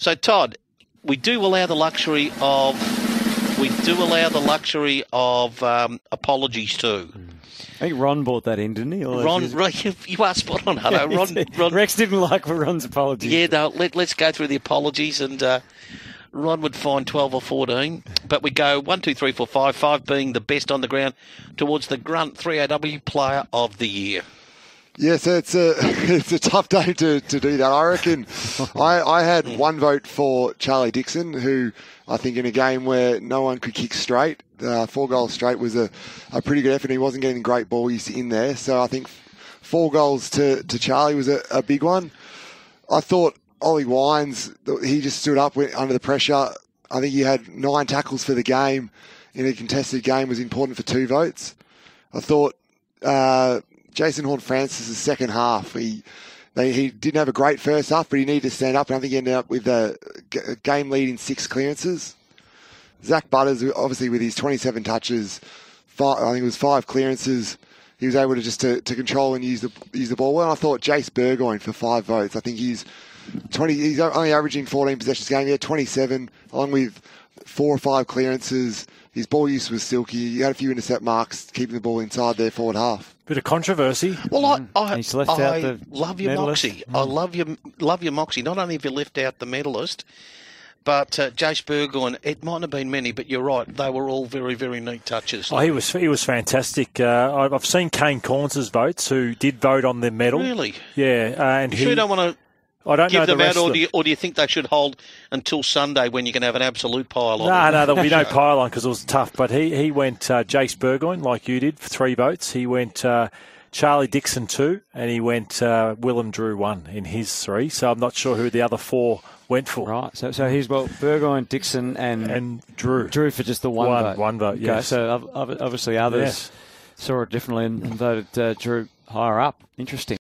So, Todd, we do allow the luxury of apologies too. I think Ron brought that in, didn't he? Ron, you are spot on, Hutto. Ron, Rex didn't like Ron's apologies. Yeah, no, let's go through the apologies, and Ron would find 12 or 14. But we go 1, 2, 3, 4, 5, 5 being the best on the ground towards the Grunt 3AW Player of the Year. Yes, it's a tough day to do that. I reckon I had one vote for Charlie Dixon, who I think in a game where no one could kick straight, 4 goals straight was a pretty good effort. He wasn't getting great ball use in there. So I think 4 goals to Charlie was a big one. I thought Ollie Wines, he just stood up under the pressure. I think he had 9 tackles for the game in a contested game, was important for 2 votes. I thought Jason Horne-Francis' second half, he didn't have a great first half, but he needed to stand up, and I think he ended up with a game lead in 6 clearances. Zach Butters, obviously with his 27 touches, I think it was 5 clearances, he was able to just to control and use the ball well. And I thought Jace Burgoyne for 5 votes. I think he's only averaging 14 possessions a game. He had 27, along with 4 or 5 clearances. His ball use was silky. He had a few intercept marks, keeping the ball inside their forward half. Bit of controversy. Well, I He's left out the love your medalist. moxie. I love your moxie. Not only have you left out the medalist, but Jace Burgoyne, it might have been many, but you're right. They were all very, very neat touches. Oh, he was fantastic. I've seen Kane Corns' votes, who did vote on the medal. Really? Yeah. And you sure don't want to give them out, or do you think they should hold until Sunday when you can have an absolute pile on? No, there'll be no pile on because it was tough. But he went Jace Burgoyne, like you did, for 3 votes. He went Charlie Dixon 2, and he went Willem Drew 1 in his 3. So I'm not sure who the other 4 went for. Right. So he's Burgoyne, Dixon, and Drew. Drew for just the one vote. One vote. Okay, Yes. so obviously others saw it differently and voted Drew higher up. Interesting.